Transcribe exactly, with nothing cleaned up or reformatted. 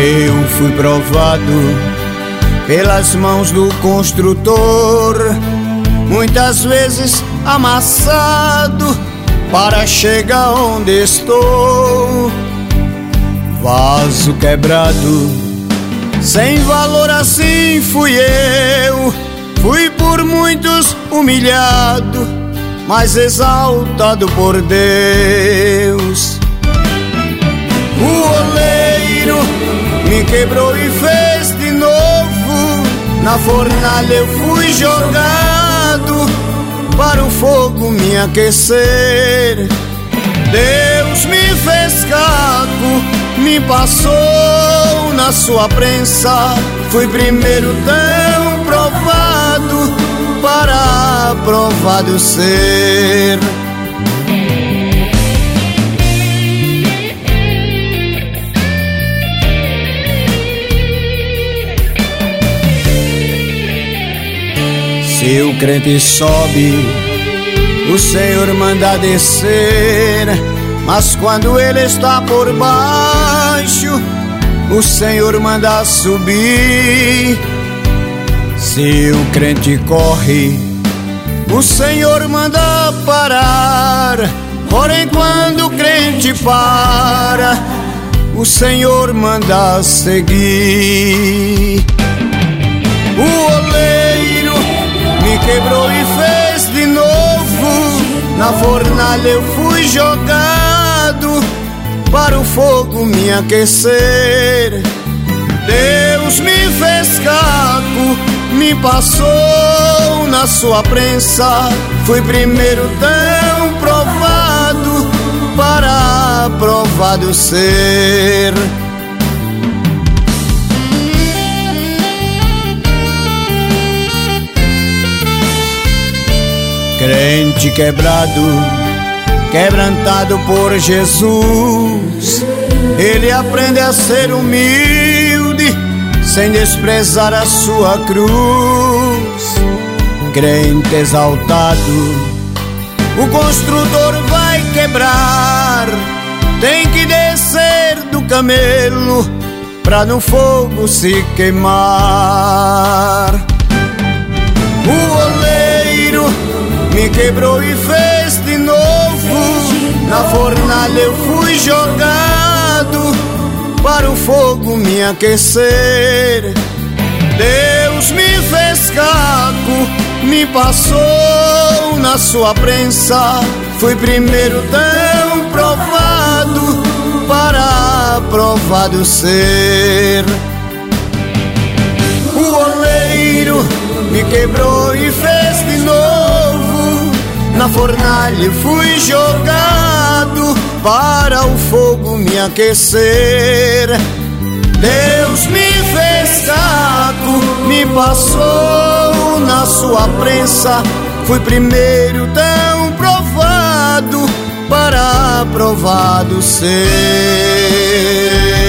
Eu fui provado pelas mãos do construtor, muitas vezes amassado para chegar onde estou. Vaso quebrado, sem valor assim fui eu. Fui por muitos humilhado, mas exaltado por Deus. O oleiro me quebrou e fez de novo. Na fornalha eu fui jogado para o fogo me aquecer. Deus me fez caco, me passou na sua prensa. Fui primeiro tão provado para aprovado ser. Se o crente sobe, o Senhor manda descer, mas quando ele está por baixo, o Senhor manda subir. Se o crente corre, o Senhor manda parar, porém quando o crente para, o Senhor manda seguir. O oleiro me quebrou e fez de novo. Na fornalha eu fui jogado para o fogo me aquecer. Deus me fez caco, me passou na sua prensa. Fui primeiro tão provado para aprovado ser. Crente quebrado, quebrantado por Jesus, ele aprende a ser humilde, sem desprezar a sua cruz. Crente exaltado, o construtor vai quebrar, tem que descer do camelo pra no fogo se queimar. O oleiro me quebrou e fez de novo. Na fornalha eu fui jogado para o fogo me aquecer. Deus me fez caco, me passou na sua prensa. Fui primeiro tão provado para aprovado ser. O oleiro me quebrou e fez de novo. Na fornalha eu fui jogado para o fogo me aquecer. Deus me fez caco, me passou na sua prensa. Fui primeiro tão provado para aprovado ser.